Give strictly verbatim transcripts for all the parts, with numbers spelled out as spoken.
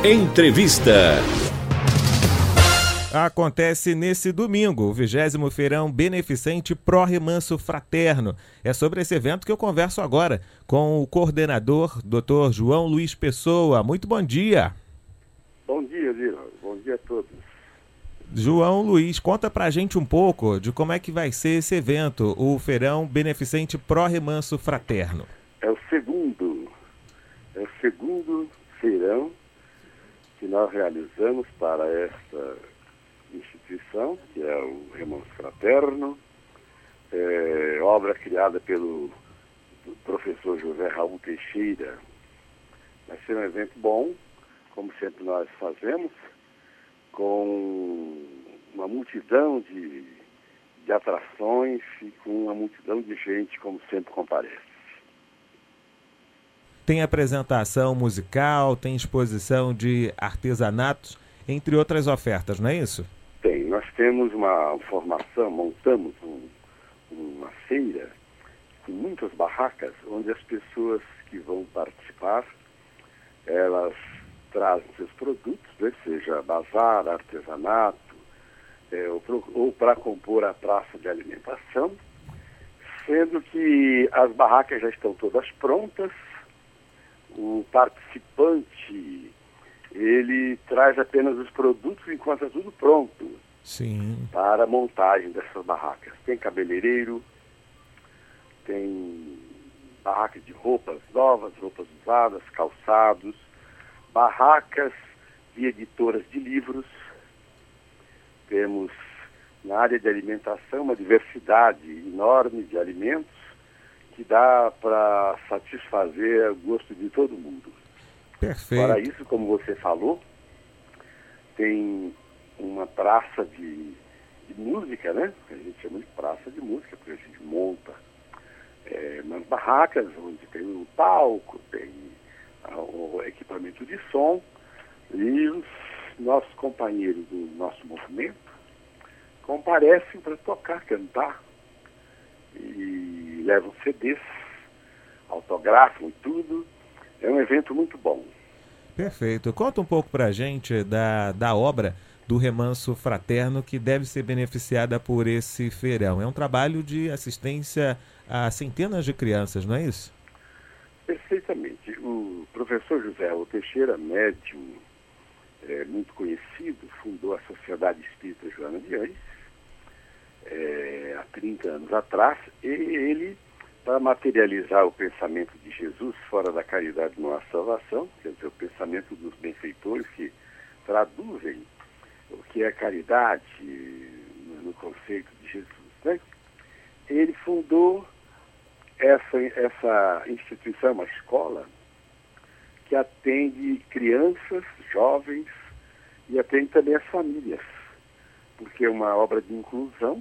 Entrevista. Acontece nesse domingo, o vigésimo Feirão Beneficente Pró Remanso Fraterno. É sobre esse evento que eu converso agora com o coordenador, doutor João Luiz Pessoa. Muito bom dia. Bom dia, Zira. Bom dia a todos. João Luiz, conta pra gente um pouco de como é que vai ser esse evento, o Feirão Beneficente Pró Remanso Fraterno. É o segundo, é o segundo feirão que nós realizamos para essa instituição, que é o Remanso Fraterno, é, obra criada pelo professor José Raul Teixeira. Vai ser um evento bom, como sempre nós fazemos, com uma multidão de, de atrações e com uma multidão de gente, como sempre comparece. Tem apresentação musical, tem exposição de artesanatos, entre outras ofertas, não é isso? Tem. Nós temos uma formação, montamos um, uma feira com muitas barracas, onde as pessoas que vão participar, elas trazem seus produtos, né, seja bazar, artesanato, é, ou, ou para compor a praça de alimentação, sendo que as barracas já estão todas prontas. O participante, ele traz apenas os produtos enquanto é tudo pronto. Sim. Para a montagem dessas barracas. Tem cabeleireiro, tem barracas de roupas novas, roupas usadas, calçados, barracas de editoras de livros. Temos na área de alimentação uma diversidade enorme de alimentos que dá para satisfazer o gosto de todo mundo. Perfeito. Para isso, como você falou, tem uma praça de, de música, né? A gente chama de praça de música, porque a gente monta é, umas barracas onde tem um palco, tem ah, o equipamento de som, e os nossos companheiros do nosso movimento comparecem para tocar, cantar, e levam C Ds, autografam e tudo. É um evento muito bom. Perfeito. Conta um pouco pra gente da, da obra do Remanso Fraterno que deve ser beneficiada por esse feirão. É um trabalho de assistência a centenas de crianças, não é isso? Perfeitamente. O professor José Raul Teixeira, médium é, muito conhecido, fundou a Sociedade Espírita Joana de Anjos é, há trinta anos atrás, e ele, para materializar o pensamento de Jesus fora da caridade não há salvação, quer dizer, o pensamento dos benfeitores que traduzem o que é caridade no conceito de Jesus, né? Ele fundou essa, essa instituição, uma escola, que atende crianças, jovens e atende também as famílias, porque é uma obra de inclusão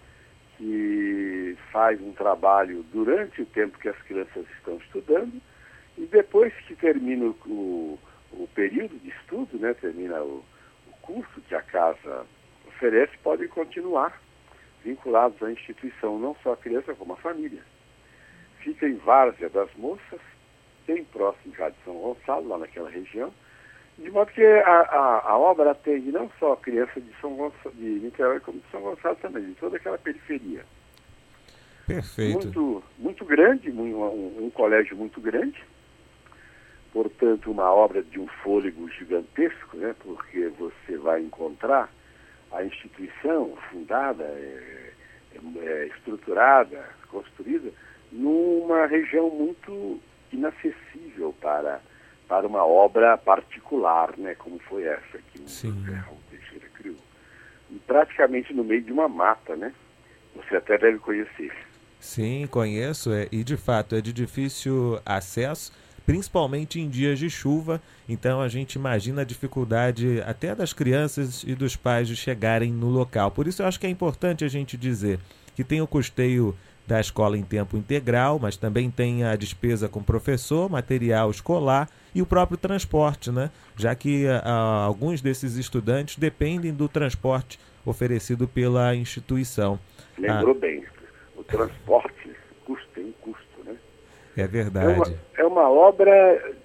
que faz um trabalho durante o tempo que as crianças estão estudando, e depois que termina o, o período de estudo, né, termina o, o curso que a casa oferece, podem continuar vinculados à instituição, não só a criança como a família. Fica em Várzea das Moças, bem próximo já de São Gonçalo, lá naquela região, de modo que a, a, a obra atende não só a criança de São Gonçalo, de Niterói, como de São Gonçalo também, de toda aquela periferia. Perfeito. Muito, muito grande, um, um, um colégio muito grande, portanto uma obra de um fôlego gigantesco, né, porque você vai encontrar a instituição fundada, é, é, estruturada, construída, numa região muito inacessível para... para uma obra particular, né, como foi essa que o José Raul Teixeira criou. E praticamente no meio de uma mata, né? Você até deve conhecer. Sim, conheço, é, e de fato é de difícil acesso, principalmente em dias de chuva, então a gente imagina a dificuldade até das crianças e dos pais de chegarem no local. Por isso eu acho que é importante a gente dizer que tem o custeio da escola em tempo integral, mas também tem a despesa com professor, material escolar e o próprio transporte, né? Já que a, alguns desses estudantes dependem do transporte oferecido pela instituição. Lembrou ah. bem, o transporte custa, tem um custo, né? É verdade. É uma, é uma obra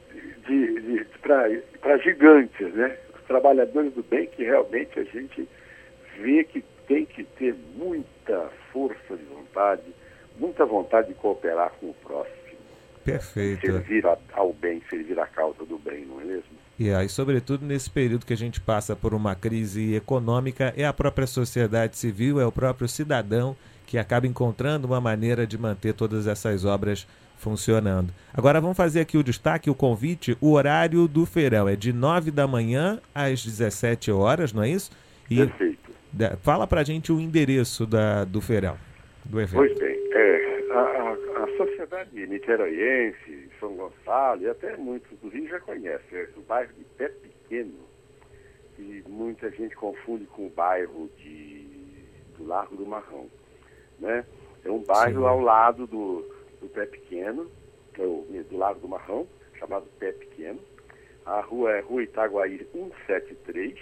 de, de, para gigantes, né? Os trabalhadores do bem que realmente a gente vê que tem que ter muita força de vontade, muita vontade de cooperar com o próximo. Perfeito. Servir a, ao bem, servir a causa do bem, não é mesmo? E aí, sobretudo nesse período que a gente passa por uma crise econômica, é a própria sociedade civil, é o próprio cidadão que acaba encontrando uma maneira de manter todas essas obras funcionando. Agora vamos fazer aqui o destaque, o convite, o horário do feirão é de nove da manhã às dezessete horas, não é isso? E Perfeito. Da, fala pra gente o endereço da, do feirão, do evento. Pois bem, é, a, a, a sociedade niteroiense, São Gonçalo, e até muitos do Rio já conhecem, é o bairro de Pé Pequeno, que muita gente confunde com o bairro de, do Largo do Marrão, né? É um bairro Sim. ao lado do, do Pé Pequeno, que é o, do Largo do Marrão, chamado Pé Pequeno. A rua é Rua Itaguaí cento e setenta e três,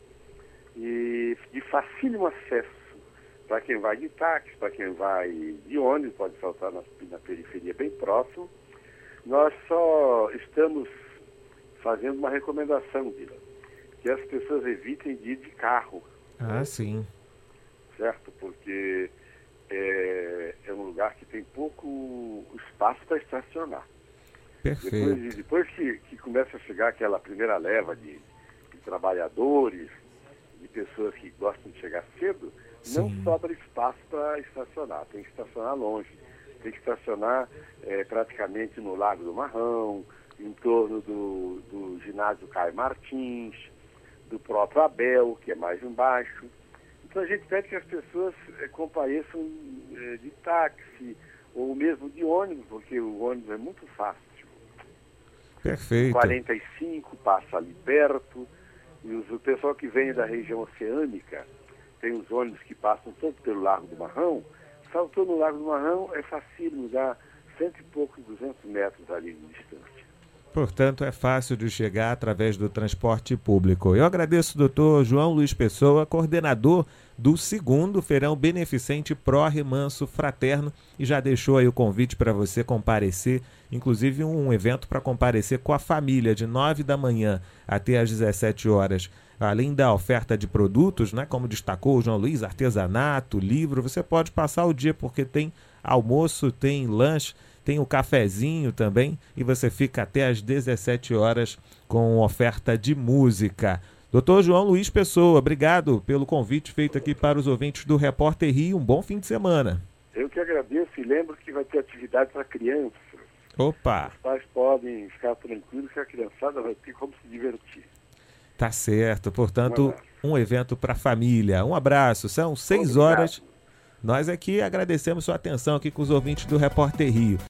e de facílimo acesso para quem vai de táxi, para quem vai de ônibus, pode saltar na, na periferia bem próximo. Nós só estamos fazendo uma recomendação, Vila, que as pessoas evitem de ir de carro. Ah, né? Sim. Certo? Porque é, é um lugar que tem pouco espaço para estacionar. Perfeito. Depois, depois que, que começa a chegar aquela primeira leva de, de trabalhadores, de pessoas que gostam de chegar cedo, Sim. não sobra espaço para estacionar. Tem que estacionar longe. Tem que estacionar é, praticamente no Lago do Marrão, em torno do, do ginásio Caio Martins, do próprio Abel, que é mais embaixo. Então a gente pede que as pessoas é, compareçam é, de táxi ou mesmo de ônibus, porque o ônibus é muito fácil. Perfeito. quarenta e cinco passa ali perto. E os, o pessoal que vem da região oceânica, tem os ônibus que passam tanto pelo Largo do Marrão, saltou no Largo do Marrão, é fácil, dá cento e poucos, duzentos metros ali de distância. Portanto, é fácil de chegar através do transporte público. Eu agradeço o doutor João Luiz Pessoa, coordenador do segundo Feirão Beneficente Pró Remanso Fraterno, e já deixou aí o convite para você comparecer, inclusive um evento para comparecer com a família, de nove da manhã até às dezessete horas. Além da oferta de produtos, né, como destacou o João Luiz, artesanato, livro, você pode passar o dia porque tem almoço, tem lanche, tem o cafezinho também, e você fica até às dezessete horas com oferta de música. doutor João Luiz Pessoa, obrigado pelo convite feito aqui para os ouvintes do Repórter Rio. Um bom fim de semana. Eu que agradeço e lembro que vai ter atividade para crianças. Opa! Os pais podem ficar tranquilos que a criançada vai ter como se divertir. Tá certo. Portanto, um, um evento para a família. Um abraço. São seis horas. Nós aqui agradecemos sua atenção aqui com os ouvintes do Repórter Rio.